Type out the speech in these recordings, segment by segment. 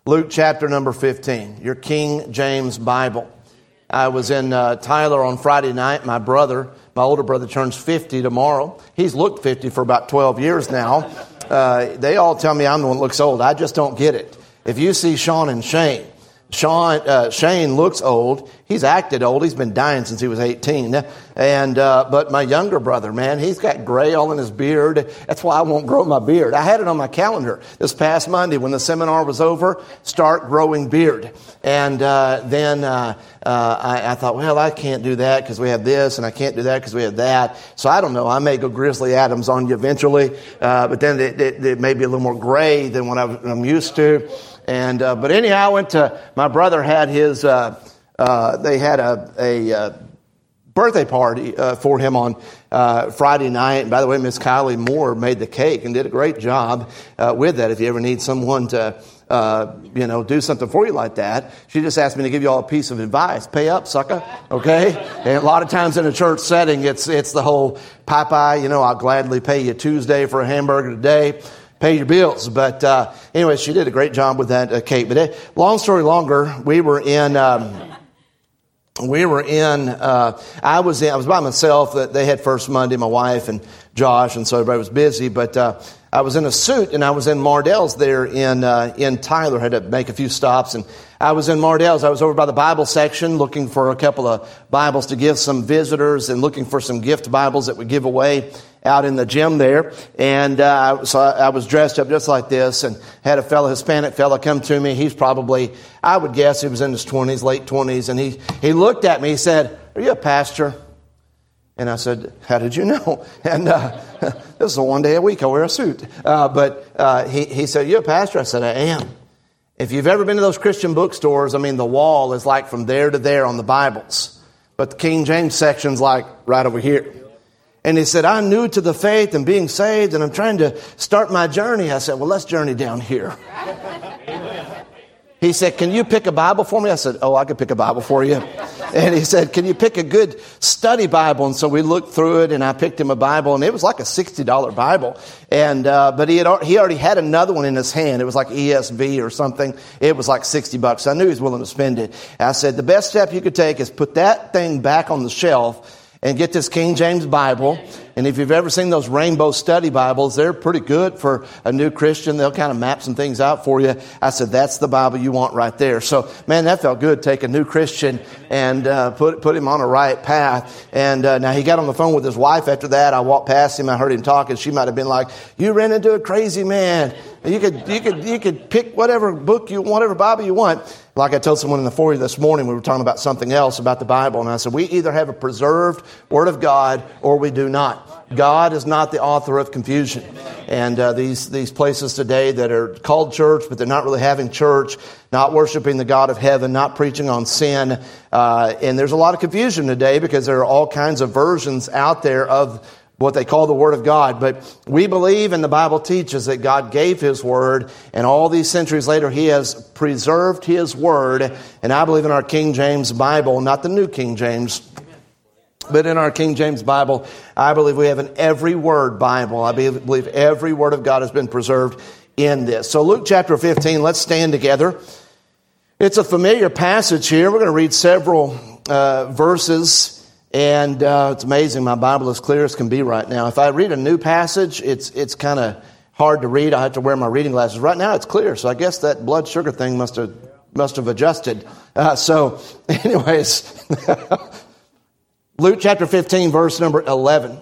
Luke chapter number 15, your King James Bible. I was in Tyler on Friday night. My older brother turns 50 tomorrow. He's looked 50 for about 12 years now. They all tell me I'm the one that looks old. I just don't get it. If you see Sean and Shane, Shane looks old. He's acted old. He's been dying since he was 18. But my younger brother, man, he's got gray all in his beard. That's why I won't grow my beard. I had it on my calendar this past Monday when the seminar was over, start growing beard. And then I thought, well, I can't do that because we have this, and I can't do that because we have that. So I don't know. I may go Grizzly Adams on you eventually. But then it may be a little more gray than what I'm used to. But anyhow, my brother had his, they had a birthday party for him on Friday night. And by the way, Miss Kylie Moore made the cake and did a great job with that. If you ever need someone to, do something for you like that, she just asked me to give you all a piece of advice. Pay up, sucker. Okay? And a lot of times in a church setting, it's the whole Popeye, I'll gladly pay you Tuesday for a hamburger today. Pay your bills. But anyway, she did a great job with that cake. But long story longer, I was by myself. They had First Monday, my wife and Josh, and so everybody was busy. But I was in a suit, and I was in Mardell's there in Tyler. Had to make a few stops, and I was in Mardell's. I was over by the Bible section looking for a couple of Bibles to give some visitors and looking for some gift Bibles that we give away out in the gym there. And so I was dressed up just like this and had a Hispanic fella come to me. He's probably, I would guess he was in his 20s, late 20s. And he looked at me. He said, "Are you a pastor?" And I said, "How did you know?" And this is a one day a week I wear a suit. But he said, "You a pastor?" I said, "I am." If you've ever been to those Christian bookstores, the wall is like from there to there on the Bibles. But the King James section's like right over here. And he said, "I'm new to the faith and being saved, and I'm trying to start my journey." I said, "Well, let's journey down here." He said, "Can you pick a Bible for me?" I said, "Oh, I could pick a Bible for you." And he said, "Can you pick a good study Bible?" And so we looked through it, and I picked him a Bible, and it was like a $60 Bible. And but he already had another one in his hand. It was like ESV or something. It was like $60. I knew he was willing to spend it. I said, "The best step you could take is put that thing back on the shelf and get this King James Bible." And if you've ever seen those rainbow study Bibles, they're pretty good for a new Christian. They'll kind of map some things out for you. I said, "That's the Bible you want right there." So, man, that felt good. Take a new Christian and put him on a right path. And now he got on the phone with his wife after that. I walked past him. I heard him talking. She might have been like, "You ran into a crazy man. You could pick whatever book you want, whatever Bible you want." Like I told someone in the foyer this morning, we were talking about something else about the Bible. And I said, we either have a preserved Word of God or we do not. God is not the author of confusion. And these places today that are called church, but they're not really having church, not worshiping the God of heaven, not preaching on sin. And there's a lot of confusion today because there are all kinds of versions out there of what they call the Word of God. But we believe, and the Bible teaches, that God gave His Word, and all these centuries later He has preserved His Word. And I believe in our King James Bible, not the New King James, but in our King James Bible, I believe we have an every word Bible. I believe every word of God has been preserved in this. So Luke chapter 15, let's stand together. It's a familiar passage here. We're going to read several verses. And it's amazing. My Bible is clear as can be right now. If I read a new passage, it's kind of hard to read. I have to wear my reading glasses. Right now, it's clear. So I guess that blood sugar thing must have adjusted. So, anyways, Luke chapter 15, verse number 11.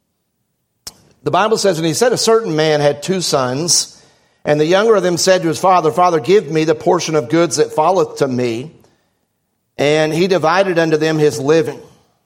The Bible says, "And he said, a certain man had 2 sons, and the younger of them said to his father, Father, give me the portion of goods that falleth to me. And he divided unto them his living.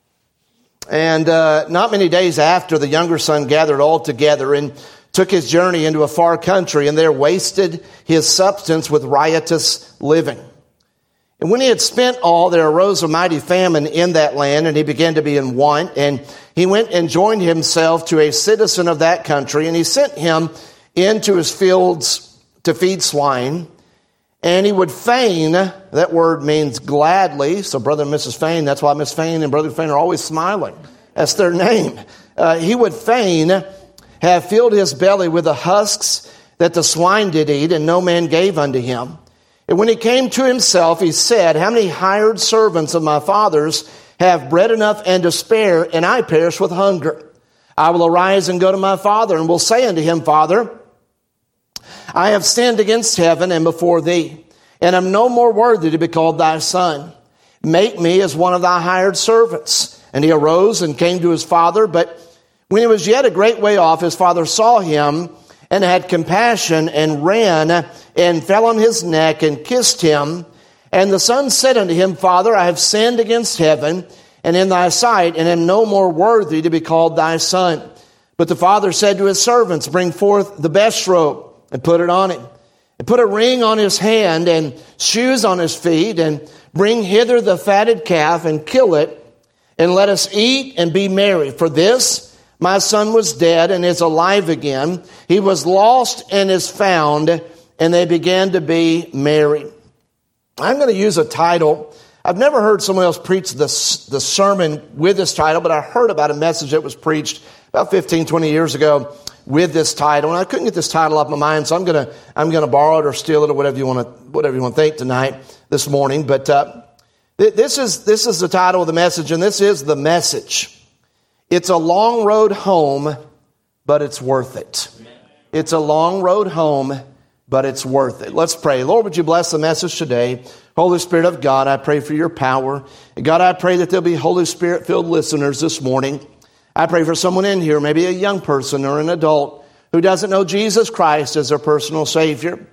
And not many days after, the younger son gathered all together and took his journey into a far country, and there wasted his substance with riotous living. And when he had spent all, there arose a mighty famine in that land, and he began to be in want. And he went and joined himself to a citizen of that country, and he sent him into his fields to feed swine. And he would fain, that word means gladly. So Brother and Mrs. Fain, that's why Miss Fain and Brother Fain are always smiling. That's their name. He would fain have filled his belly with the husks that the swine did eat, and no man gave unto him. And when he came to himself, he said, how many hired servants of my father's have bread enough and to spare, and I perish with hunger? I will arise and go to my father, and will say unto him, Father, I have sinned against heaven and before thee, and am no more worthy to be called thy son. Make me as one of thy hired servants. And he arose and came to his father, but when he was yet a great way off, his father saw him and had compassion and ran and fell on his neck and kissed him. And the son said unto him, Father, I have sinned against heaven and in thy sight, and am no more worthy to be called thy son. But the father said to his servants, Bring forth the best robe and put it on him, and put a ring on his hand and shoes on his feet, and bring hither the fatted calf and kill it, and let us eat and be merry. For this my son was dead and is alive again. He was lost and is found. And they began to be merry. I'm going to use a title. I've never heard someone else preach the sermon with this title, but I heard about a message that was preached about 15, 20 years ago with this title. And I couldn't get this title off my mind, so I'm going to borrow it or steal it or whatever you want to think this morning. But this is the title of the message, and this is the message. It's a long road home, but it's worth it. It's a long road home, but it's worth it. Let's pray. Lord, would you bless the message today? Holy Spirit of God, I pray for your power. And God, I pray that there'll be Holy Spirit-filled listeners this morning. I pray for someone in here, maybe a young person or an adult who doesn't know Jesus Christ as their personal Savior.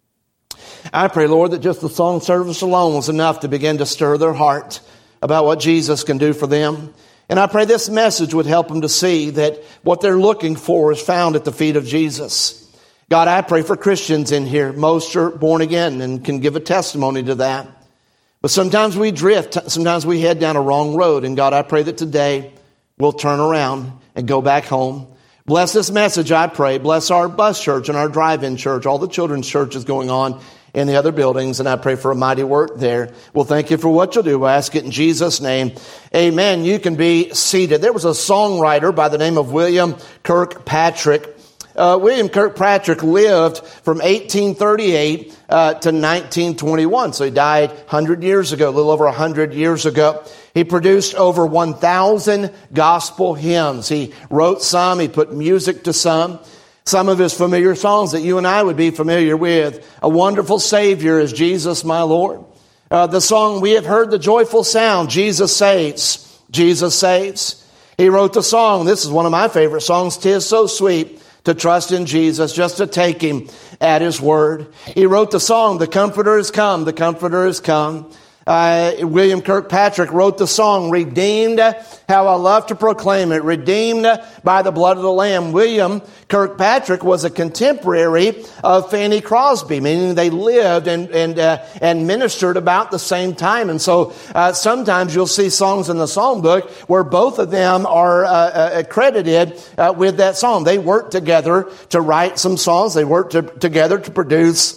I pray, Lord, that just the song service alone was enough to begin to stir their heart about what Jesus can do for them. And I pray this message would help them to see that what they're looking for is found at the feet of Jesus. God, I pray for Christians in here. Most are born again and can give a testimony to that. But sometimes we drift. Sometimes we head down a wrong road. And God, I pray that today we'll turn around and go back home. Bless this message, I pray. Bless our bus church and our drive-in church, all the children's churches going on in the other buildings, and I pray for a mighty work there. We'll thank you for what you'll do. I ask it in Jesus' name. Amen. You can be seated. There was a songwriter by the name of William Kirkpatrick. William Kirkpatrick lived from 1838 to 1921. So he died 100 years ago, a little over 100 years ago. He produced over 1,000 gospel hymns. He wrote some. He put music to some. Some of his familiar songs that you and I would be familiar with. A wonderful Savior is Jesus, my Lord. The song, we have heard the joyful sound, Jesus saves, Jesus saves. He wrote the song, this is one of my favorite songs, 'Tis so sweet to trust in Jesus, just to take him at his word. He wrote the song, The Comforter has come, the Comforter has come. William Kirkpatrick wrote the song, Redeemed, how I love to proclaim it, redeemed by the blood of the Lamb. William Kirkpatrick was a contemporary of Fanny Crosby, meaning they lived and ministered about the same time. And so sometimes you'll see songs in the songbook where both of them are accredited with that song. They worked together to write some songs. They worked together to produce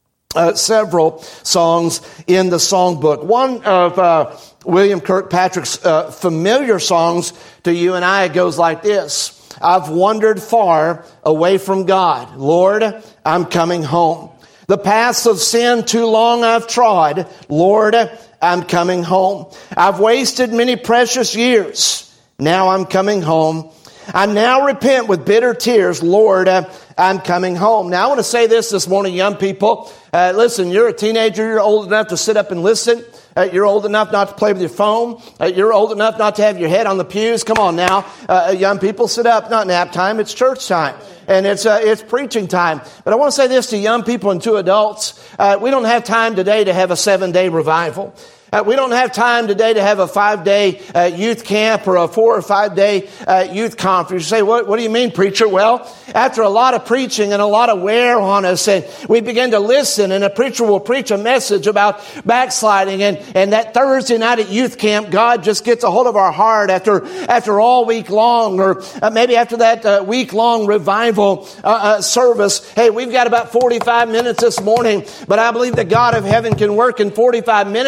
several songs in the songbook. One of William Kirkpatrick's familiar songs to you and I goes like this. I've wandered far away from God. Lord, I'm coming home. The paths of sin too long I've trod. Lord, I'm coming home. I've wasted many precious years. Now I'm coming home. I now repent with bitter tears. Lord, I'm coming home. Now I want to say this morning, young people. Listen, you're a teenager. You're old enough to sit up and listen. You're old enough not to play with your phone. You're old enough not to have your head on the pews. Come on now. Young people, sit up. Not nap time. It's church time. And it's preaching time. But I want to say this to young people and to adults. We don't have time today to have a 7-day revival. We don't have time today to have a 5-day youth camp or a 4 or 5-day youth conference. You say, what do you mean, preacher? Well, after a lot of preaching and a lot of wear on us, and we begin to listen, and a preacher will preach a message about backsliding, and that Thursday night at youth camp, God just gets a hold of our heart after all week long, or maybe after that week-long revival service. Hey, we've got about 45 minutes this morning, but I believe that God of heaven can work in 45 minutes.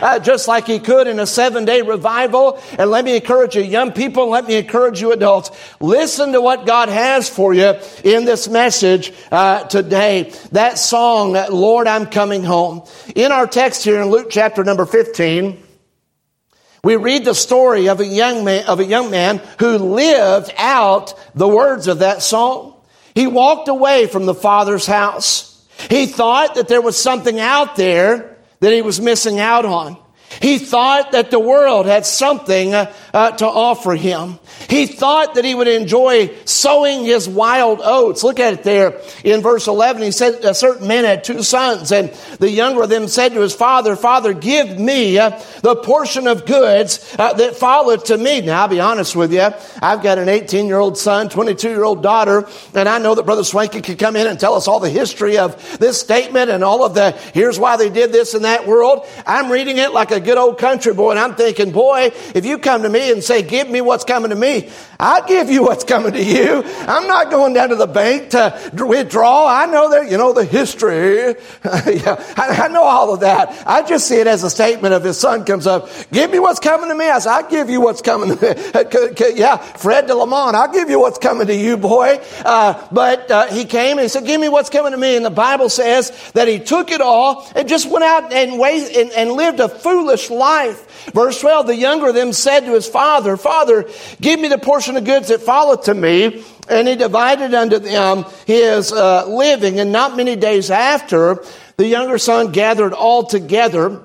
just like he could in a 7-day revival. And let me encourage you, young people, let me encourage you, adults, listen to what God has for you in this message today. That song, Lord, I'm Coming Home. In our text here in Luke chapter number 15, we read the story of a young man who lived out the words of that song. He walked away from the Father's house. He thought that there was something out there that he was missing out on. He thought that the world had something to offer him. He thought that he would enjoy sowing his wild oats. Look at it there in verse 11. He said, a certain man had 2 sons, and the younger of them said to his father, Father, give me the portion of goods that followed to me. Now, I'll be honest with you. I've got an 18-year-old son, 22-year-old daughter, and I know that Brother Swanky could come in and tell us all the history of this statement and all of the, here's why they did this in that world. I'm reading it like a good old country boy, and I'm thinking, boy, if you come to me and say, give me what's coming to me, I'll give you what's coming to you. I'm not going down to the bank to withdraw. I know that, the history. Yeah, I know all of that. I just see it as a statement of his son comes up, give me what's coming to me. I said, I'll give you what's coming to me. Yeah, Fred de Lamont, I'll give you what's coming to you, boy. But he came and he said, give me what's coming to me. And the Bible says that he took it all and just went out and lived a foolish life. Verse 12, the younger of them said to his father, Father, give me the portion of goods that followed to me. And he divided unto them his living. And not many days after, the younger son gathered all together.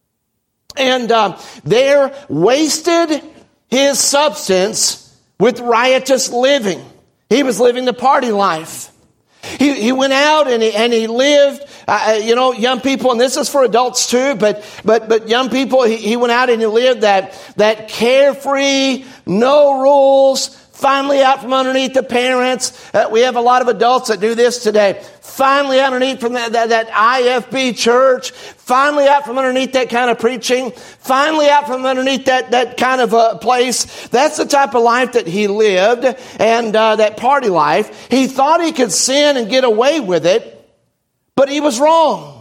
And there wasted his substance with riotous living. He was living the party life. He went out and he lived, young people, and this is for adults too, but young people, he went out and he lived that carefree, no rules, finally out from underneath the parents. We have a lot of adults that do this today. Finally underneath from that IFB church. Finally out from underneath that kind of preaching. Finally out from underneath that kind of place. That's the type of life that he lived, and that party life. He thought he could sin and get away with it, but he was wrong.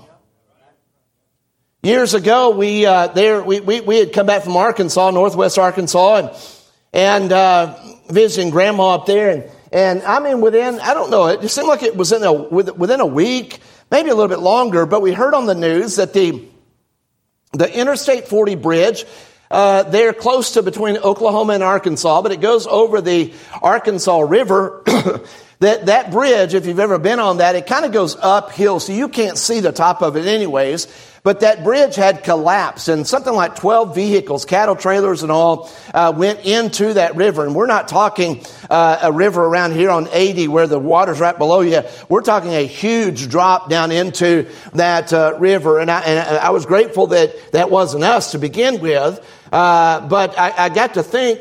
Years ago, we had come back from Arkansas, Northwest Arkansas, and visiting Grandma up there, and I mean, it just seemed like it was within a week, maybe a little bit longer, but we heard on the news that the Interstate 40 bridge, they're close to between Oklahoma and Arkansas, but it goes over the Arkansas River. That bridge, if you've ever been on that, it kind of goes uphill, so you can't see the top of it anyways. But that bridge had collapsed, and something like 12 vehicles, cattle trailers and all, went into that river. And we're not talking a river around here on 80 where the water's right below you. We're talking a huge drop down into that river. And I was grateful that wasn't us to begin with. But I got to think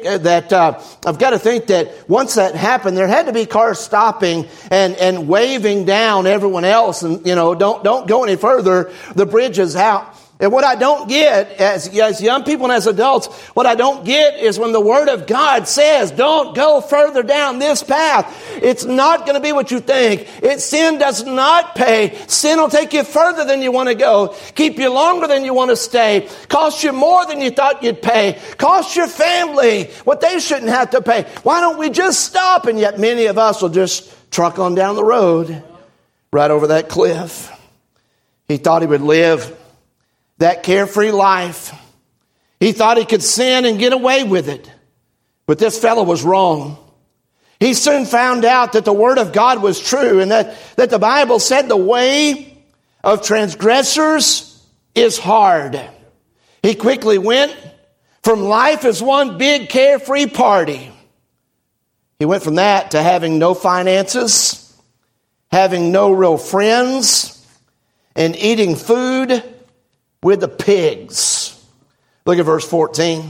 that once that happened, there had to be cars stopping and waving down everyone else, and don't go any further. The bridge is out. And what I don't get as young people and as adults, what I don't get is when the Word of God says, don't go further down this path. It's not going to be what you think. Sin does not pay. Sin will take you further than you want to go, keep you longer than you want to stay, cost you more than you thought you'd pay, cost your family what they shouldn't have to pay. Why don't we just stop? And yet many of us will just truck on down the road right over that cliff. He thought he would live that carefree life. He thought he could sin and get away with it. But this fellow was wrong. He soon found out that the Word of God was true, and that the Bible said the way of transgressors is hard. He quickly went from life as one big carefree party. He went from that to having no finances, having no real friends, and eating food with the pigs. Look at verse 14.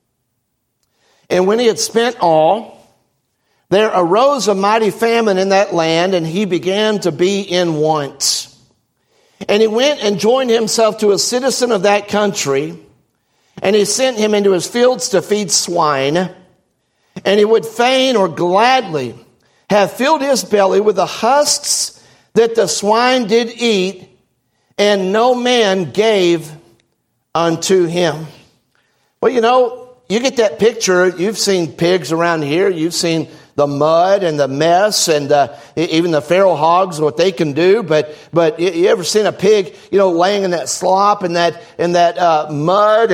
And when he had spent all, there arose a mighty famine in that land, and he began to be in want. And he went and joined himself to a citizen of that country, and he sent him into his fields to feed swine. And he would fain or gladly have filled his belly with the husks that the swine did eat, and no man gave unto him. Well, you get that picture. You've seen pigs around here. You've seen the mud and the mess and even the feral hogs, what they can do. But you ever seen a pig, laying in that slop and that mud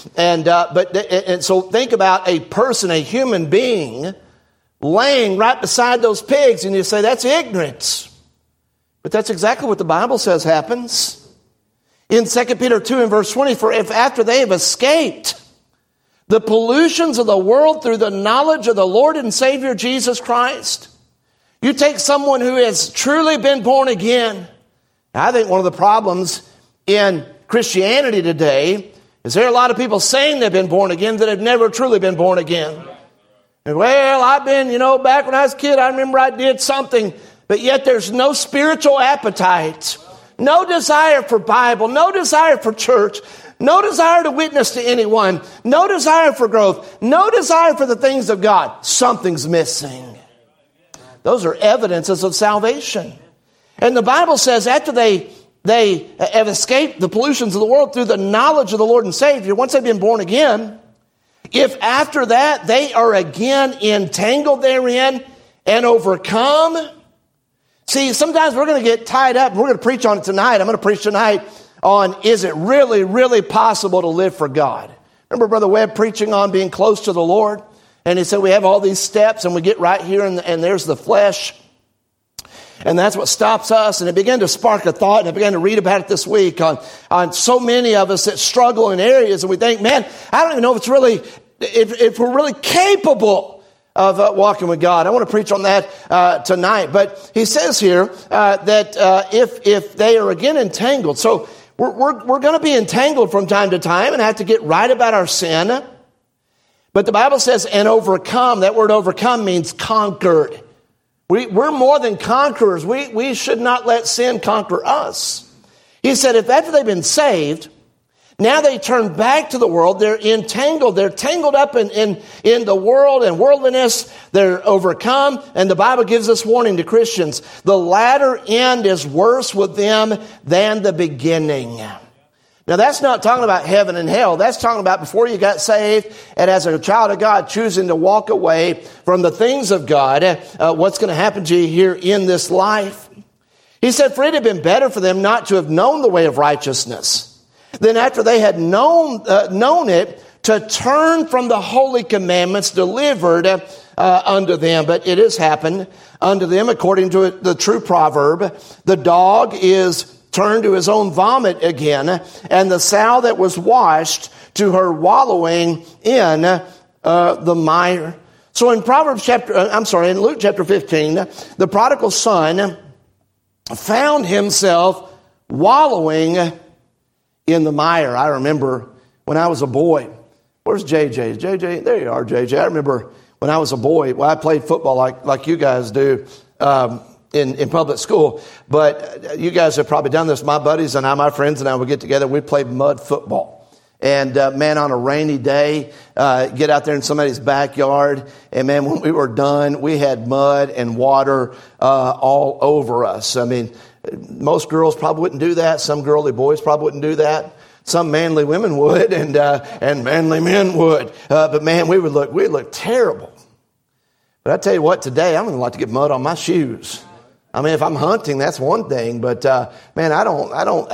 and so think about a person, a human being, laying right beside those pigs, and you say that's ignorance. But that's exactly what the Bible says happens. In 2 Peter 2 and verse 20, for if after they have escaped the pollutions of the world through the knowledge of the Lord and Savior Jesus Christ, you take someone who has truly been born again. I think one of the problems in Christianity today is there are a lot of people saying they've been born again that have never truly been born again. And, well, I've been, back when I was a kid, I remember I did something, but yet there's no spiritual appetite, no desire for Bible, no desire for church, no desire to witness to anyone, no desire for growth, no desire for the things of God. Something's missing. Those are evidences of salvation. And the Bible says after they have escaped the pollutions of the world through the knowledge of the Lord and Savior, once they've been born again, if after that they are again entangled therein and overcome. See, sometimes we're going to get tied up. We're going to preach on it tonight. I'm going to preach tonight on, is it really, really possible to live for God? Remember Brother Webb preaching on being close to the Lord? And he said we have all these steps and we get right here and there's the flesh. And that's what stops us. And it began to spark a thought, and I began to read about it this week on so many of us that struggle in areas and we think, man, I don't even know if we're really capable of walking with God. I want to preach on that tonight. But he says here that if they are again entangled, so we're going to be entangled from time to time and have to get right about our sin. But the Bible says, and overcome. That word overcome means conquered. We're more than conquerors. We should not let sin conquer us. He said, if after they've been saved, now they turn back to the world, they're entangled, they're tangled up in the world and worldliness, they're overcome, and the Bible gives us warning to Christians. The latter end is worse with them than the beginning. Now that's not talking about heaven and hell. That's talking about before you got saved and as a child of God choosing to walk away from the things of God, what's going to happen to you here in this life. He said, for it had been better for them not to have known the way of righteousness than after they had known it, to turn from the holy commandments delivered unto them. But it has happened unto them according to the true proverb. The dog is turned to his own vomit again, and the sow that was washed to her wallowing in the mire. So in in Luke chapter 15, the prodigal son found himself wallowing in the mire. I remember when I was a boy. Where's JJ? JJ, there you are, JJ. I remember when I was a boy. Well, I played football like you guys do in public school. But you guys have probably done this. My buddies and my friends and I would get together. We played mud football. And man, on a rainy day, get out there in somebody's backyard. And man, when we were done, we had mud and water all over us. I mean, most girls probably wouldn't do that. Some girly boys probably wouldn't do that. Some manly women would, and manly men would. But man, we'd look terrible. But I tell you what, today I'm going to like to get mud on my shoes. I mean, if I'm hunting, that's one thing. But man, I don't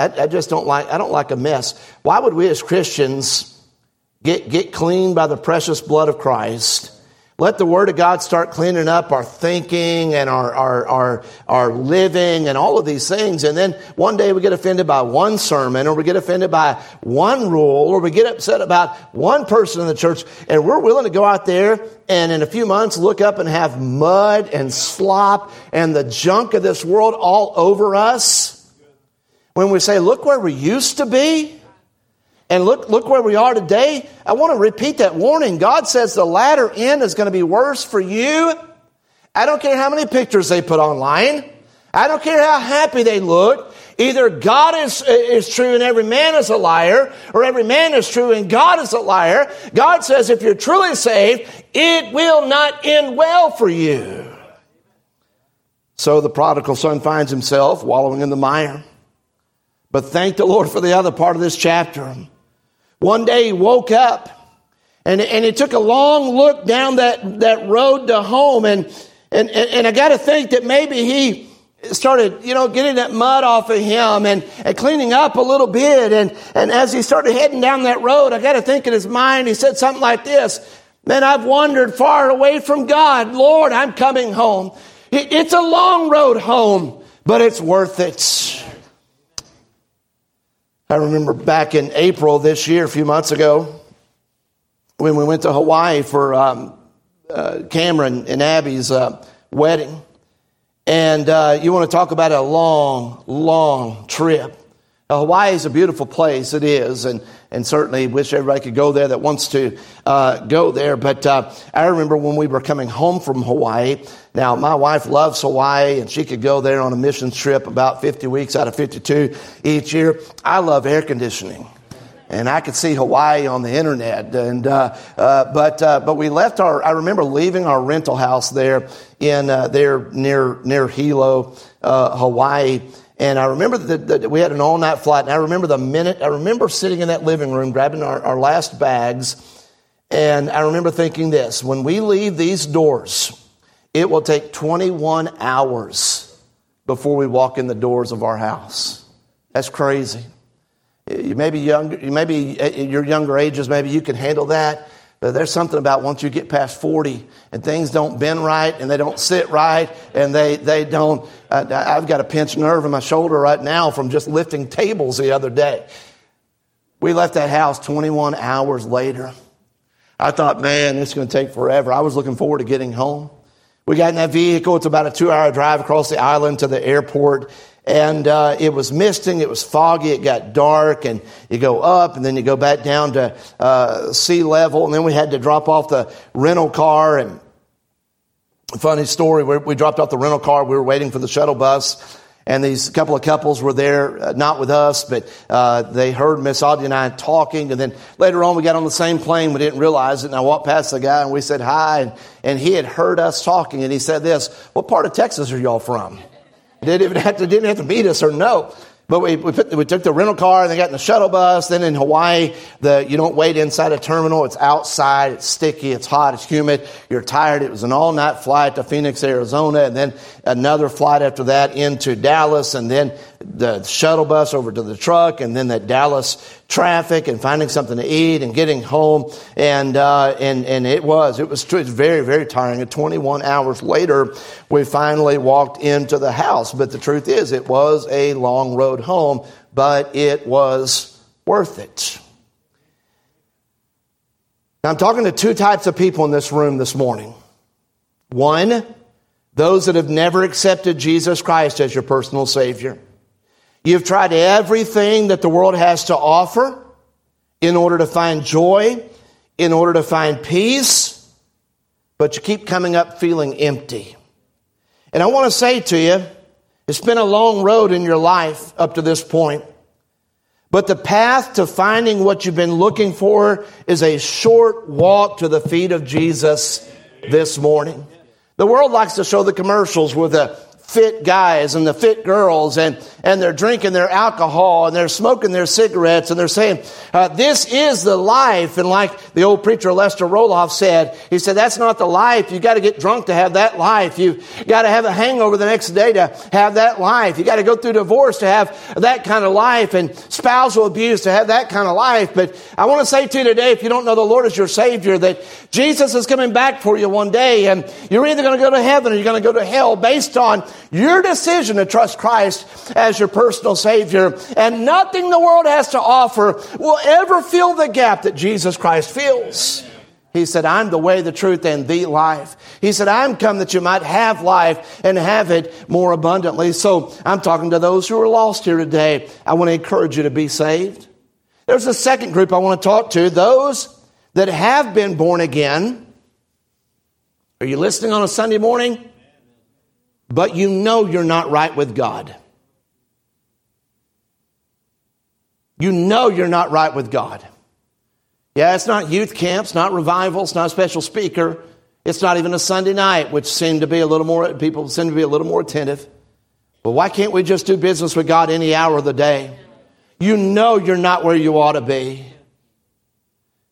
like a mess. Why would we as Christians get cleaned by the precious blood of Christ? Let the Word of God start cleaning up our thinking and our living and all of these things. And then one day we get offended by one sermon, or we get offended by one rule, or we get upset about one person in the church, and we're willing to go out there and in a few months look up and have mud and slop and the junk of this world all over us. When we say, look where we used to be. And look where we are today. I want to repeat that warning. God says the latter end is going to be worse for you. I don't care how many pictures they put online. I don't care how happy they look. Either God is true and every man is a liar, or every man is true and God is a liar. God says if you're truly saved, it will not end well for you. So the prodigal son finds himself wallowing in the mire. But thank the Lord for the other part of this chapter. One day he woke up and he took a long look down that road to home. And I got to think that maybe he started, getting that mud off of him and cleaning up a little bit. And as he started heading down that road, I got to think in his mind, he said something like this: "Man, I've wandered far away from God. Lord, I'm coming home. It's a long road home, but it's worth it." I remember back in April this year, a few months ago, when we went to Hawaii for Cameron and Abby's wedding. And you want to talk about a long, long trip. Hawaii is a beautiful place. It is. And certainly wish everybody could go there that wants to go there. But I remember when we were coming home from Hawaii. Now, my wife loves Hawaii, and she could go there on a missions trip about 50 weeks out of 52 each year. I love air conditioning. And I could see Hawaii on the internet. And but we left I remember leaving our rental house there in there near Hilo, Hawaii. And I remember that we had an all-night flight. And I remember sitting in that living room, grabbing our last bags. And I remember thinking this: when we leave these doors, it will take 21 hours before we walk in the doors of our house. That's crazy. You may be younger, maybe at your younger ages, maybe you can handle that. But there's something about once you get past 40 and things don't bend right and they don't sit right and they don't. I've got a pinched nerve in my shoulder right now from just lifting tables the other day. We left that house 21 hours later. I thought, man, it's going to take forever. I was looking forward to getting home. We got in that vehicle. It's about a 2-hour drive across the island to the airport. And it was misting, it was foggy, it got dark, and you go up and then you go back down to sea level. And then we had to drop off the rental car. And funny story, we dropped off the rental car. We were waiting for the shuttle bus. And these couple of couples were there, not with us, but they heard Miss Audrey and I talking. And then later on, we got on the same plane. We didn't realize it. And I walked past the guy and we said hi. And he had heard us talking. And he said this: "What part of Texas are y'all from?" Didn't have to meet us or no. But we took the rental car and they got in the shuttle bus. Then in Hawaii, you don't wait inside a terminal. It's outside. It's sticky. It's hot. It's humid. You're tired. It was an all-night flight to Phoenix, Arizona, and then another flight after that into Dallas, and then the shuttle bus over to the truck, and then that Dallas traffic, and finding something to eat and getting home. And it was very, very tiring. And 21 hours later, we finally walked into the house. But the truth is, it was a long road home, but it was worth it. Now, I'm talking to two types of people in this room this morning. One, those that have never accepted Jesus Christ as your personal Savior. You've tried everything that the world has to offer in order to find joy, in order to find peace, but you keep coming up feeling empty. And I want to say to you, it's been a long road in your life up to this point. But the path to finding what you've been looking for is a short walk to the feet of Jesus this morning. The world likes to show the commercials with the fit guys and the fit girls, and they're drinking their alcohol and they're smoking their cigarettes, and they're saying, this is the life. And like the old preacher Lester Roloff said, he said, that's not the life. You got to get drunk to have that life. You got to have a hangover the next day to have that life. You got to go through divorce to have that kind of life, and spousal abuse to have that kind of life. But I want to say to you today, if you don't know the Lord as your Savior, that Jesus is coming back for you one day, and you're either going to go to heaven or you're going to go to hell based on your decision to trust Christ as your personal Savior. And nothing the world has to offer will ever fill the gap that Jesus Christ fills. He said, I'm the way, the truth, and the life. He said, I'm come that you might have life and have it more abundantly. So I'm talking to those who are lost here today. I want to encourage you to be saved. There's a second group I want to talk to, those that have been born again. Are you listening on a Sunday morning? But you know you're not right with God. You know you're not right with God. Yeah, it's not youth camps, not revivals, not a special speaker. It's not even a Sunday night, which people seem to be a little more attentive. But why can't we just do business with God any hour of the day? You know you're not where you ought to be.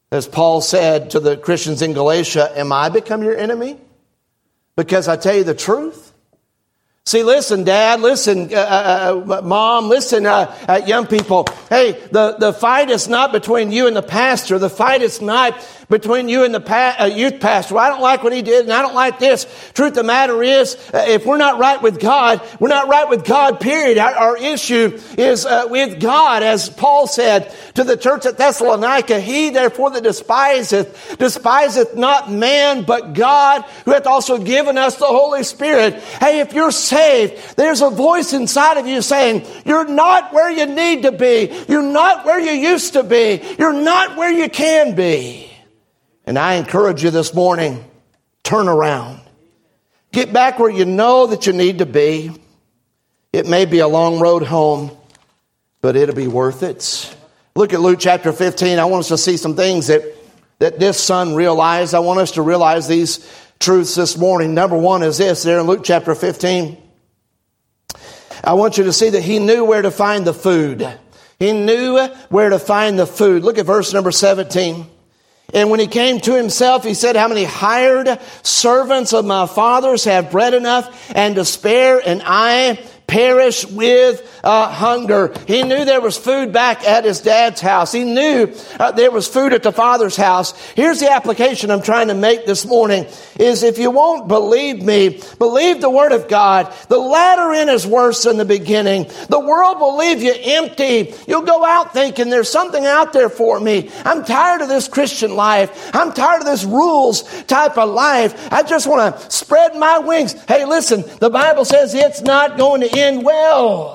As Paul said to the Christians in Galatia, am I become your enemy? Because I tell you the truth? See, listen, Dad, listen, Mom, listen, young people. Hey, the fight is not between you and the pastor. The fight is not between you and the youth pastor. Well, I don't like what he did, and I don't like this. Truth of the matter is, if we're not right with God, we're not right with God, period. Our issue is with God. As Paul said to the church at Thessalonica, he therefore that despiseth not man, but God, who hath also given us the Holy Spirit. Hey, if you're saved, there's a voice inside of you saying, you're not where you need to be. You're not where you used to be. You're not where you can be. And I encourage you this morning, turn around. Get back where you know that you need to be. It may be a long road home, but it'll be worth it. Look at Luke chapter 15. I want us to see some things that this son realized. I want us to realize these truths this morning. Number one is this, there in Luke chapter 15. I want you to see that he knew where to find the food. He knew where to find the food. Look at verse number 17. And when he came to himself, he said, how many hired servants of my father's have bread enough and to spare, and I perish with hunger. He knew there was food back at his dad's house. He knew there was food at the father's house. Here's the application I'm trying to make this morning is if you won't believe me, believe the word of God. The latter end is worse than the beginning. The world will leave you empty. You'll go out thinking there's something out there for me. I'm tired of this Christian life. I'm tired of this rules type of life. I just want to spread my wings. Hey, listen, the Bible says it's not going to end well.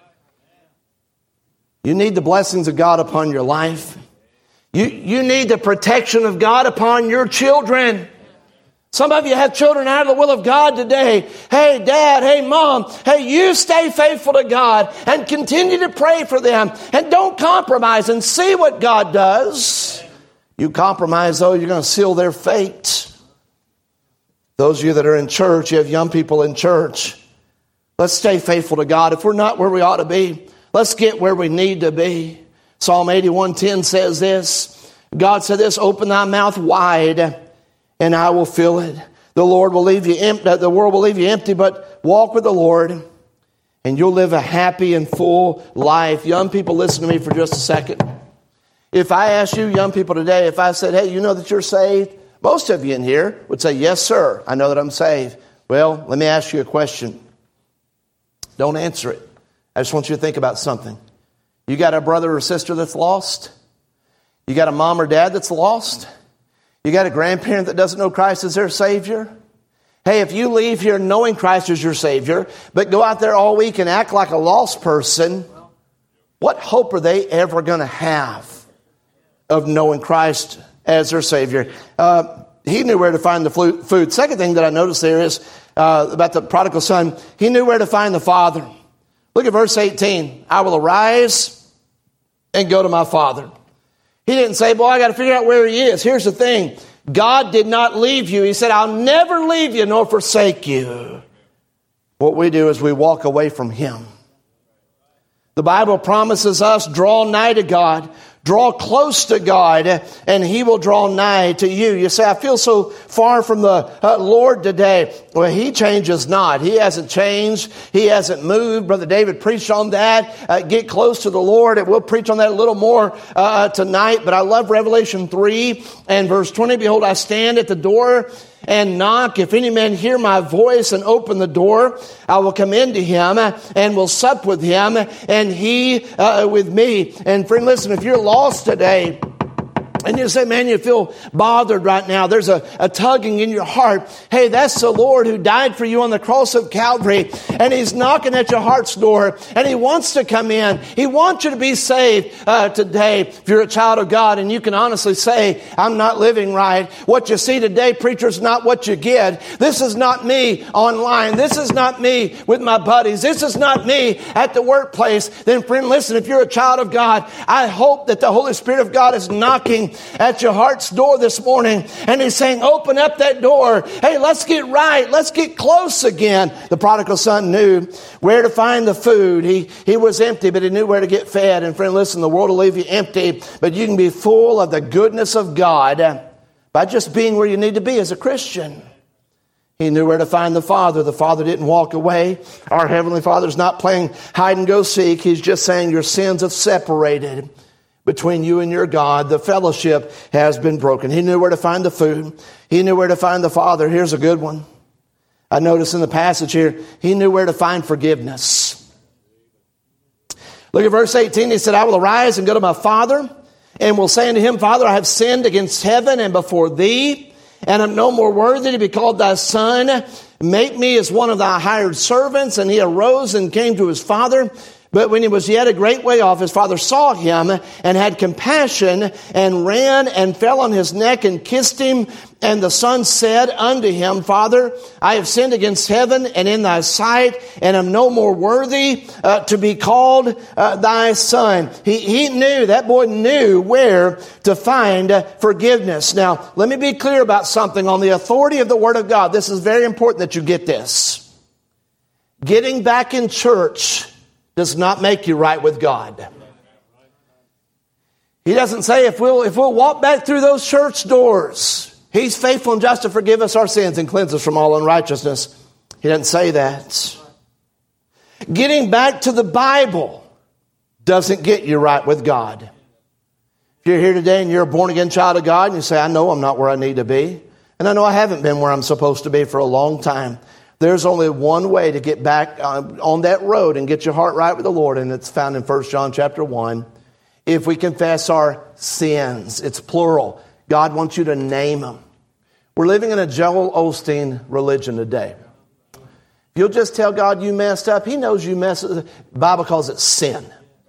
You need the blessings of God upon your life. You need the protection of God upon your children. Some of you have children out of the will of God today. Hey, Dad, hey, Mom, hey, you stay faithful to God and continue to pray for them and don't compromise and see what God does. You compromise, though, you're going to seal their fate. Those of you that are in church, you have young people in church. Let's stay faithful to God. If we're not where we ought to be, let's get where we need to be. Psalm 81:10 says this. God said this, open thy mouth wide and I will fill it. The Lord will leave you empty. The world will leave you empty, but walk with the Lord and you'll live a happy and full life. Young people, listen to me for just a second. If I asked you young people today, if I said, hey, you know that you're saved? Most of you in here would say, yes, sir, I know that I'm saved. Well, let me ask you a question. Don't answer it. I just want you to think about something. You got a brother or sister that's lost? You got a mom or dad that's lost? You got a grandparent that doesn't know Christ as their Savior? Hey, if you leave here knowing Christ as your Savior, but go out there all week and act like a lost person, what hope are they ever going to have of knowing Christ as their Savior? He knew where to find the food. Second thing that I noticed there is about the prodigal son. He knew where to find the father. Look at verse 18. I will arise and go to my father. He didn't say, boy, I got to figure out where he is. Here's the thing. God did not leave you. He said, I'll never leave you nor forsake you. What we do is we walk away from him. The Bible promises us, draw nigh to God. Draw close to God and he will draw nigh to you. You say, I feel so far from the Lord today. Well, he changes not. He hasn't changed. He hasn't moved. Brother David preached on that. Get close to the Lord. And we'll preach on that a little more tonight. But I love Revelation 3 and verse 20. Behold, I stand at the door and knock. If any man hear my voice and open the door, I will come into him and will sup with him and he with me. And friend, listen, if you're lost today and you say, man, you feel bothered right now. There's a tugging in your heart. Hey, that's the Lord who died for you on the cross of Calvary. And he's knocking at your heart's door. And he wants to come in. He wants you to be saved today. If you're a child of God and you can honestly say, I'm not living right. What you see today, preacher, is not what you get. This is not me online. This is not me with my buddies. This is not me at the workplace. Then friend, listen, if you're a child of God, I hope that the Holy Spirit of God is knocking knocking at your heart's door this morning. And He's saying, open up that door. Hey, let's get right. Let's get close again. The prodigal son knew where to find the food. He was empty, but he knew where to get fed. And friend, listen, the world will leave you empty, but you can be full of the goodness of God by just being where you need to be as a Christian. He knew where to find the Father. The Father didn't walk away. Our Heavenly Father's not playing hide and go seek. He's just saying your sins have separated between you and your God. The fellowship has been broken. He knew where to find the food. He knew where to find the Father. Here's a good one. I notice in the passage here, he knew where to find forgiveness. Look at verse 18. He said, I will arise and go to my father and will say unto him, Father, I have sinned against heaven and before thee, and am no more worthy to be called thy son. Make me as one of thy hired servants. And he arose and came to his father. But when he was yet a great way off, his father saw him and had compassion and ran and fell on his neck and kissed him. And the son said unto him, Father, I have sinned against heaven and in thy sight, and am no more worthy to be called thy son. He knew, that boy knew where to find forgiveness. Now, let me be clear about something on the authority of the Word of God. This is very important that you get this. Getting back in church does not make you right with God. He doesn't say if we'll walk back through those church doors, He's faithful and just to forgive us our sins and cleanse us from all unrighteousness. He doesn't say that. Getting back to the Bible doesn't get you right with God. If you're here today and you're a born-again child of God and you say, I know I'm not where I need to be, and I know I haven't been where I'm supposed to be for a long time, there's only one way to get back on that road and get your heart right with the Lord, and it's found in 1 John chapter 1. If we confess our sins, it's plural. God wants you to name them. We're living in a Joel Osteen religion today. If you'll just tell God you messed up, He knows you messed up. The Bible calls it sin.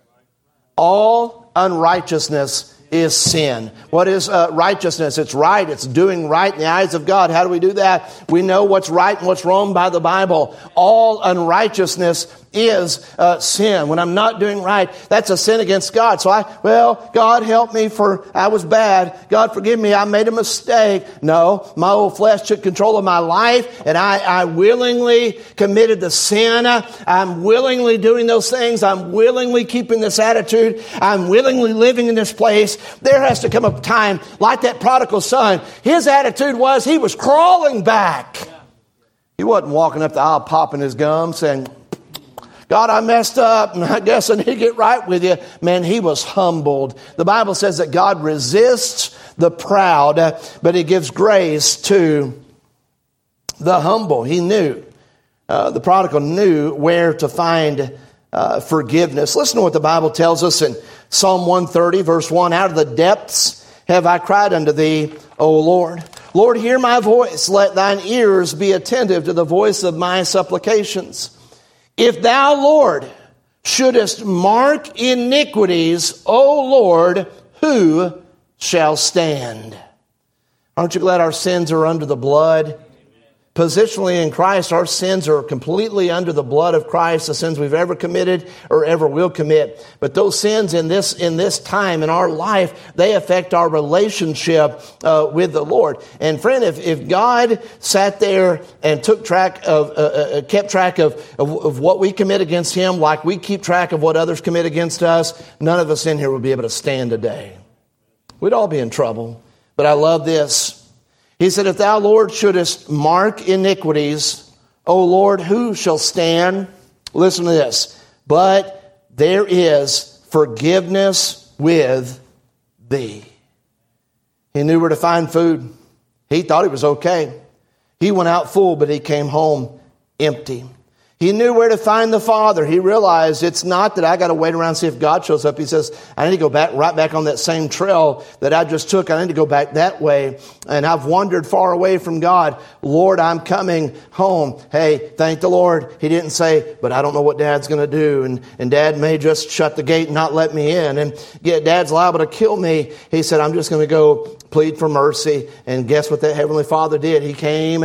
All unrighteousness is sin. What is righteousness? It's right. It's doing right in the eyes of God. How do we do that? We know what's right and what's wrong by the Bible. All unrighteousness is sin. When I'm not doing right, that's a sin against God. So God help me for I was bad. God forgive me. I made a mistake. No, my old flesh took control of my life, and I willingly committed the sin. I'm willingly doing those things. I'm willingly keeping this attitude. I'm willingly living in this place. There has to come a time like that prodigal son. His attitude was he was crawling back. He wasn't walking up the aisle popping his gums saying, God, I messed up, and I guess I need to get right with you. Man, he was humbled. The Bible says that God resists the proud, but He gives grace to the humble. He knew. The prodigal knew where to find forgiveness. Listen to what the Bible tells us in Psalm 130, verse 1. Out of the depths have I cried unto thee, O Lord. Lord, hear my voice. Let thine ears be attentive to the voice of my supplications. If thou, Lord, shouldest mark iniquities, O Lord, who shall stand? Aren't you glad our sins are under the blood? Positionally in Christ, our sins are completely under the blood of Christ, the sins we've ever committed or ever will commit. But those sins in this time in our life, they affect our relationship with the Lord. And friend, if God sat there and took track of, kept track of what we commit against Him, like we keep track of what others commit against us, none of us in here would be able to stand today. We'd all be in trouble. But I love this. He said, if thou, Lord, shouldest mark iniquities, O Lord, who shall stand? Listen to this. But there is forgiveness with thee. He knew where to find food. He thought he was okay. He went out full, but he came home empty. He knew where to find the Father. He realized it's not that I got to wait around and see if God shows up. He says, I need to go right back on that same trail that I just took. I need to go back that way. And I've wandered far away from God. Lord, I'm coming home. Hey, thank the Lord. He didn't say, but I don't know what Dad's going to do. And Dad may just shut the gate and not let me in. And yeah, Dad's liable to kill me. He said, I'm just going to go plead for mercy. And guess what that Heavenly Father did? He came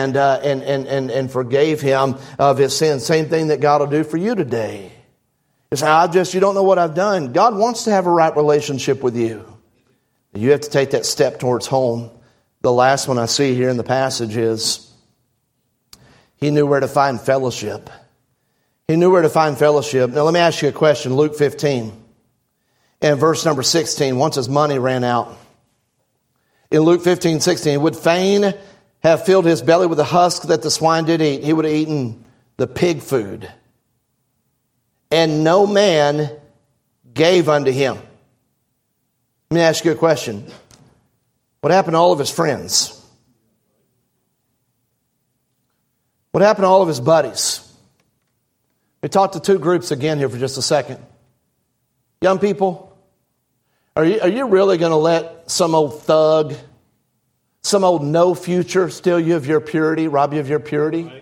and forgave him of his sin. Same thing that God will do for you today. You say, you don't know what I've done. God wants to have a right relationship with you. You have to take that step towards home. The last one I see here in the passage is he knew where to find fellowship. He knew where to find fellowship. Now let me ask you a question. Luke 15 and verse number 16, once his money ran out. In Luke 15:16, would fain have filled his belly with the husk that the swine did eat. He would have eaten the pig food. And no man gave unto him. Let me ask you a question. What happened to all of his friends? What happened to all of his buddies? We talked to two groups again here for just a second. Young people, are you really going to let some old thug, some old no future steal you of your purity, rob you of your purity?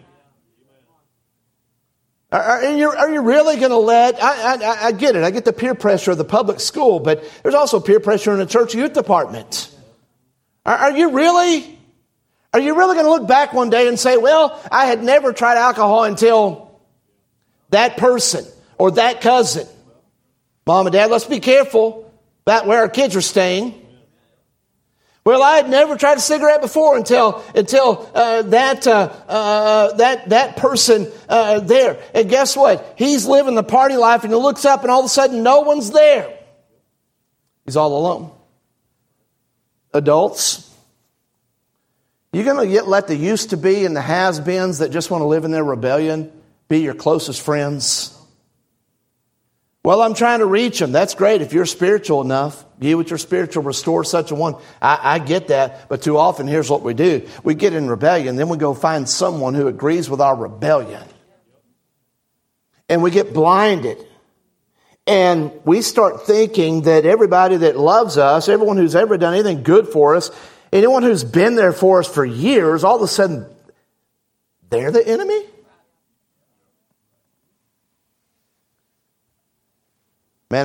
Are you really going to let, I get it, I get the peer pressure of the public school, but there's also peer pressure in the church youth department. Are you really going to look back one day and say, well, I had never tried alcohol until that person or that cousin? Mom and Dad, let's be careful about where our kids are staying. Well, I had never tried a cigarette before until that person there. And guess what? He's living the party life, and he looks up, and all of a sudden, no one's there. He's all alone. Adults, you're going to let the used to be and the has-beens that just want to live in their rebellion be your closest friends. Well, I'm trying to reach them. That's great if you're spiritual enough. You with your spiritual restore such a one. I get that, but too often here's what we do. We get in rebellion, then we go find someone who agrees with our rebellion. And we get blinded. And we start thinking that everybody that loves us, everyone who's ever done anything good for us, anyone who's been there for us for years, all of a sudden, they're the enemy? Man,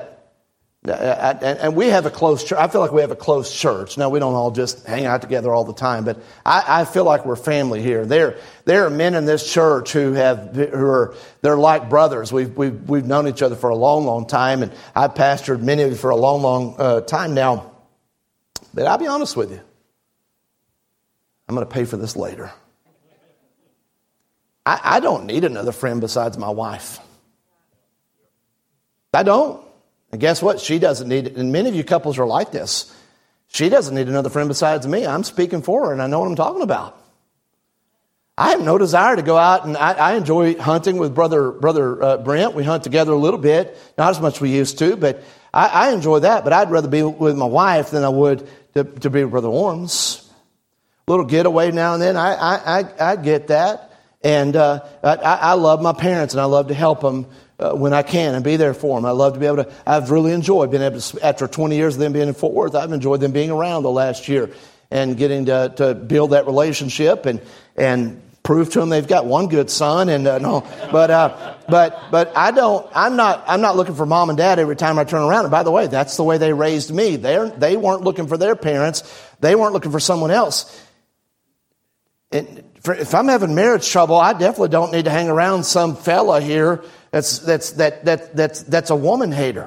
and we have a close church. I feel like we have a close church. Now, we don't all just hang out together all the time, but I feel like we're family here. There are men in this church they're like brothers. We've known each other for a long, long time, and I've pastored many of you for a long, long time now. But I'll be honest with you. I'm going to pay for this later. I don't need another friend besides my wife. I don't. And guess what? She doesn't need it. And many of you couples are like this. She doesn't need another friend besides me. I'm speaking for her, and I know what I'm talking about. I have no desire to go out, and I enjoy hunting with brother Brent. We hunt together a little bit, not as much as we used to, but I enjoy that. But I'd rather be with my wife than I would to be with Brother Orms. A little getaway now and then, I get that. And I love my parents, and I love to help them when I can and be there for them. I love to be able to, I've really enjoyed being able to, after 20 years of them being in Fort Worth, I've enjoyed them being around the last year and getting to build that relationship and prove to them they've got one good son and but I'm not looking for mom and dad every time I turn around. And by the way, that's the way they raised me. They weren't looking for their parents. They weren't looking for someone else. And if I'm having marriage trouble, I definitely don't need to hang around some fella here that's a woman hater.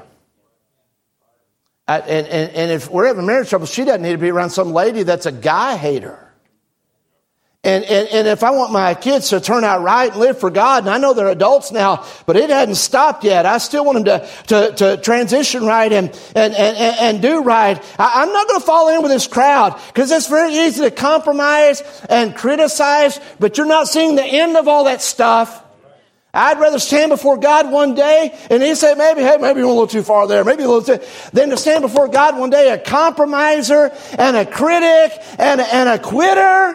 And if we're having marriage trouble, she doesn't need to be around some lady that's a guy hater. And if I want my kids to turn out right and live for God, and I know they're adults now, but it hadn't stopped yet. I still want them to transition right and do right. I'm not going to fall in with this crowd because it's very easy to compromise and criticize, but you're not seeing the end of all that stuff. I'd rather stand before God one day and He say, maybe you went a little too far there, maybe a little too, than to stand before God one day a compromiser and a critic and a quitter.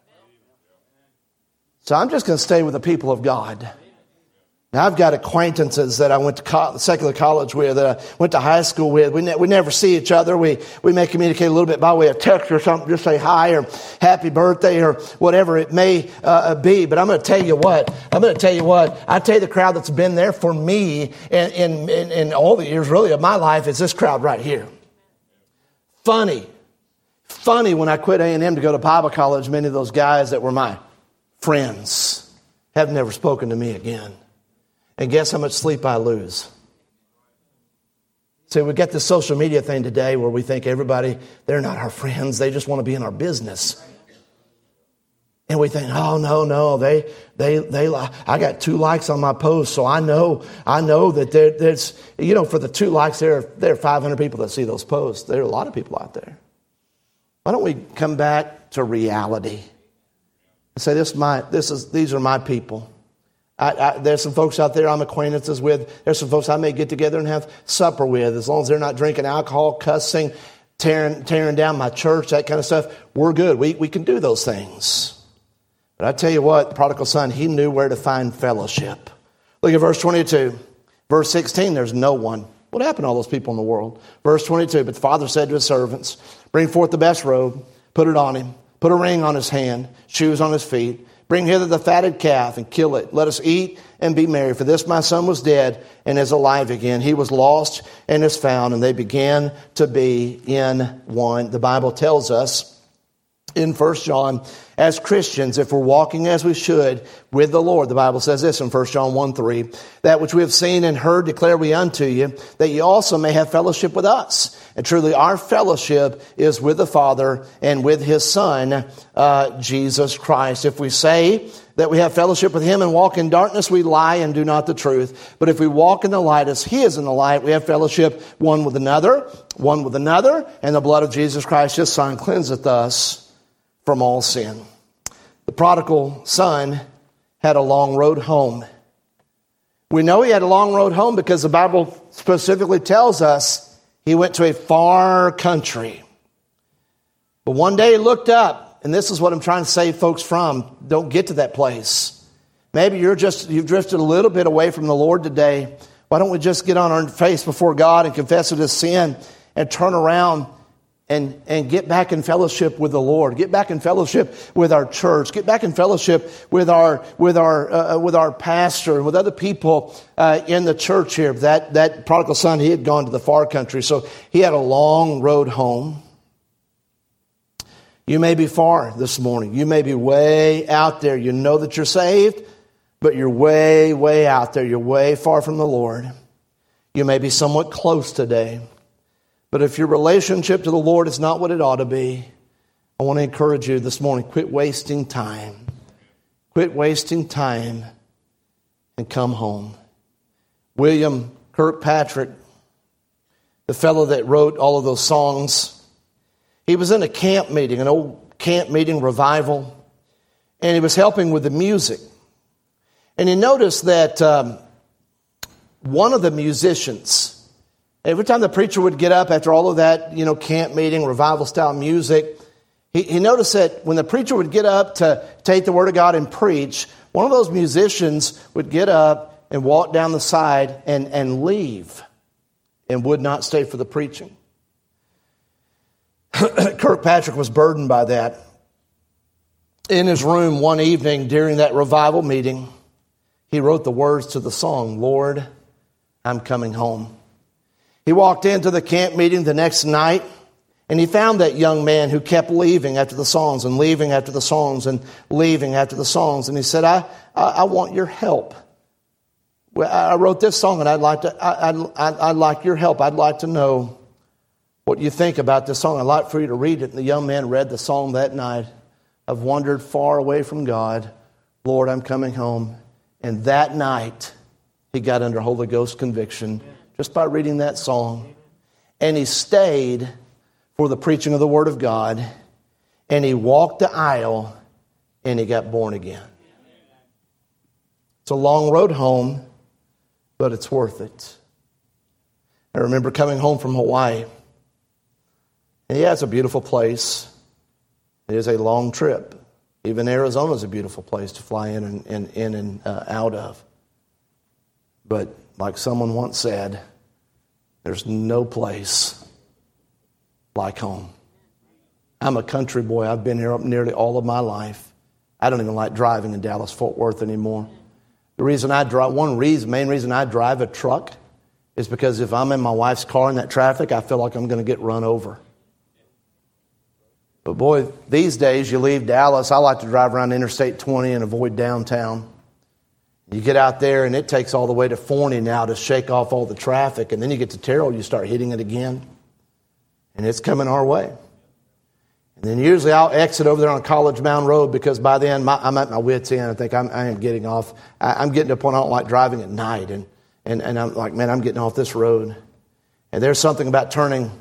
So I'm just going to stay with the people of God. Now, I've got acquaintances that I went to secular college with, that I went to high school with. We never see each other. We may communicate a little bit by way of text or something, just say hi or happy birthday or whatever it may be. But I'm going to tell you what. I tell you the crowd that's been there for me in all the years really of my life is this crowd right here. Funny when I quit A&M to go to Bible college, many of those guys that were my friends have never spoken to me again. And guess how much sleep I lose? See, we get this social media thing today where we think everybody, they're not our friends. They just want to be in our business. And we think, oh, no, I got 2 likes on my post, so I know that there's, for the 2 likes, there are 500 people that see those posts. There are a lot of people out there. Why don't we come back to reality and say, these are my people. There's some folks out there I'm acquaintances with. There's some folks I may get together and have supper with, as long as they're not drinking alcohol, cussing, tearing down my church, that kind of stuff. We're good. We can do those things. But I tell you what, the prodigal son, he knew where to find fellowship. Look at verse 22. Verse 16, there's no one. What happened to all those people in the world? Verse 22, but the father said to his servants, bring forth the best robe, put it on him, put a ring on his hand, shoes on his feet. Bring hither the fatted calf and kill it. Let us eat and be merry. For this my son was dead and is alive again. He was lost and is found. And they began to be in one. The Bible tells us in 1 John, as Christians, if we're walking as we should with the Lord, the Bible says this in 1 John 1:3, that which we have seen and heard declare we unto you, that ye also may have fellowship with us. And truly our fellowship is with the Father and with His Son, Jesus Christ. If we say that we have fellowship with Him and walk in darkness, we lie and do not the truth. But if we walk in the light as He is in the light, we have fellowship one with another, and the blood of Jesus Christ, His Son, cleanseth us from all sin. The prodigal son had a long road home. We know he had a long road home because the Bible specifically tells us he went to a far country. But one day he looked up, and this is what I'm trying to save folks from. Don't get to that place. Maybe you've drifted a little bit away from the Lord today. Why don't we just get on our face before God and confess it as sin and turn around and get back in fellowship with the Lord. Get back in fellowship with our church. Get back in fellowship with our pastor and with other people in the church here. That prodigal son, he had gone to the far country, so he had a long road home. You may be far this morning. You may be way out there. You know that you're saved, but you're way, way out there. You're way far from the Lord. You may be somewhat close today. But if your relationship to the Lord is not what it ought to be, I want to encourage you this morning, quit wasting time. Quit wasting time and come home. William Kirkpatrick, the fellow that wrote all of those songs, he was in a camp meeting, an old camp meeting revival, and he was helping with the music. And he noticed that one of the musicians, every time the preacher would get up after all of that, camp meeting, revival style music, he noticed that when the preacher would get up to take the word of God and preach, one of those musicians would get up and walk down the side and leave and would not stay for the preaching. Kirkpatrick was burdened by that. In his room one evening during that revival meeting, he wrote the words to the song, Lord, I'm coming home. He walked into the camp meeting the next night, and he found that young man who kept leaving after the songs and leaving after the songs and leaving after the songs. And he said, I want your help. Well, I wrote this song, and I'd like your help. I'd like to know what you think about this song. I'd like for you to read it. And the young man read the song that night. I've wandered far away from God. Lord, I'm coming home. And that night, he got under Holy Ghost conviction just by reading that song. And he stayed for the preaching of the Word of God. And he walked the aisle and he got born again. It's a long road home, but it's worth it. I remember coming home from Hawaii. And yeah, it's a beautiful place. It is a long trip. Even Arizona is a beautiful place to fly in and out of. But like someone once said, there's no place like home. I'm a country boy. I've been here nearly all of my life. I don't even like driving in Dallas-Fort Worth anymore. The reason I drive, main reason I drive a truck is because if I'm in my wife's car in that traffic, I feel like I'm going to get run over. But boy, these days you leave Dallas, I like to drive around Interstate 20 and avoid downtown. You get out there, and it takes all the way to Forney now to shake off all the traffic. And then you get to Terrell, you start hitting it again. And it's coming our way. And then usually I'll exit over there on College Mound Road because by then I'm at my wit's end. I think I am getting off. I'm getting to a point I don't like driving at night. And I'm like, man, I'm getting off this road. And there's something about turning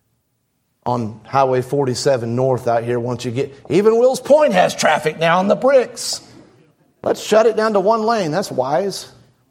on Highway 47 north out here once you get... Even Wills Point has traffic now on the bricks. Let's shut it down to one lane. That's wise.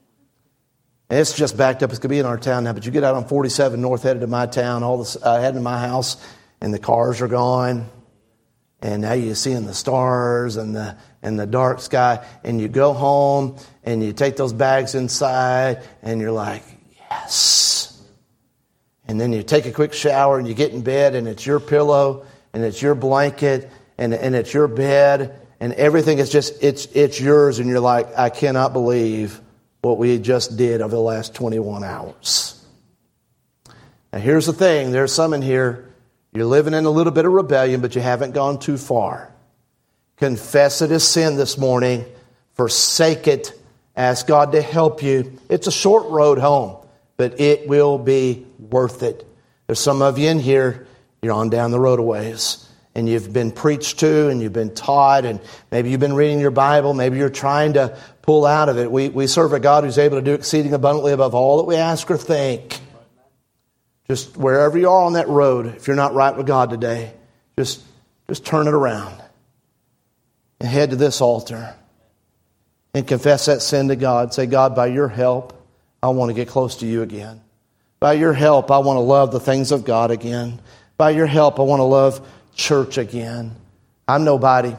And it's just backed up. It's going to be in our town now. But you get out on 47 north headed to my town, headed to my house, and the cars are gone. And now you're seeing the stars and the dark sky. And you go home and you take those bags inside and you're like, yes. And then you take a quick shower and you get in bed and it's your pillow and it's your blanket and it's your bed and everything is just, it's yours. And you're like, I cannot believe what we just did over the last 21 hours. Now here's the thing. There's some in here. You're living in a little bit of rebellion, but you haven't gone too far. Confess it as sin this morning. Forsake it. Ask God to help you. It's a short road home, but it will be worth it. There's some of you in here, you're on down the road a ways, and you've been preached to, and you've been taught, and maybe you've been reading your Bible, maybe you're trying to pull out of it. We serve a God who's able to do exceeding abundantly above all that we ask or think. Just wherever you are on that road, if you're not right with God today, just turn it around and head to this altar and confess that sin to God. Say, God, by your help, I want to get close to you again. By your help, I want to love the things of God again. By your help, I want to love church again. I'm nobody.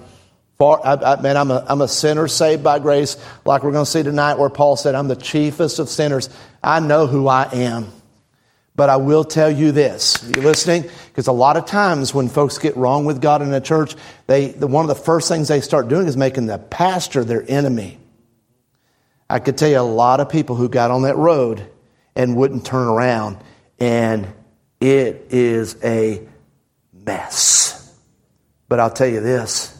I'm a sinner saved by grace, like we're going to see tonight where Paul said, I'm the chiefest of sinners. I know who I am. But I will tell you this. Are you listening? Because a lot of times when folks get wrong with God in a church, one of the first things they start doing is making the pastor their enemy. I could tell you a lot of people who got on that road and wouldn't turn around, and it is a mess. But I'll tell you this.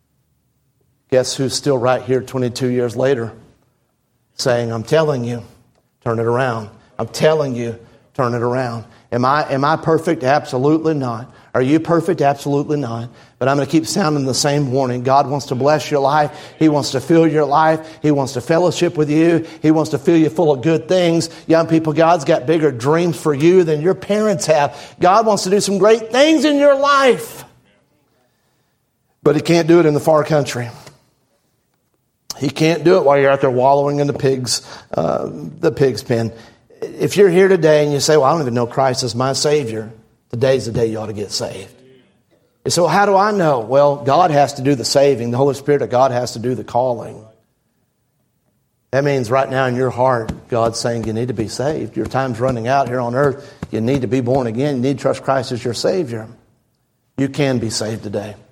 Guess who's still right here 22 years later saying, I'm telling you, turn it around. I'm telling you, turn it around. Am I perfect? Absolutely not. Are you perfect? Absolutely not. But I'm going to keep sounding the same warning. God wants to bless your life. He wants to fill your life. He wants to fellowship with you. He wants to fill you full of good things. Young people, God's got bigger dreams for you than your parents have. God wants to do some great things in your life. But He can't do it in the far country. He can't do it while you're out there wallowing in the pig's pen. If you're here today and you say, well, I don't even know Christ as my Savior, today's the day you ought to get saved. You say, well, how do I know? Well, God has to do the saving. The Holy Spirit of God has to do the calling. That means right now in your heart, God's saying you need to be saved. Your time's running out here on earth. You need to be born again. You need to trust Christ as your Savior. You can be saved today.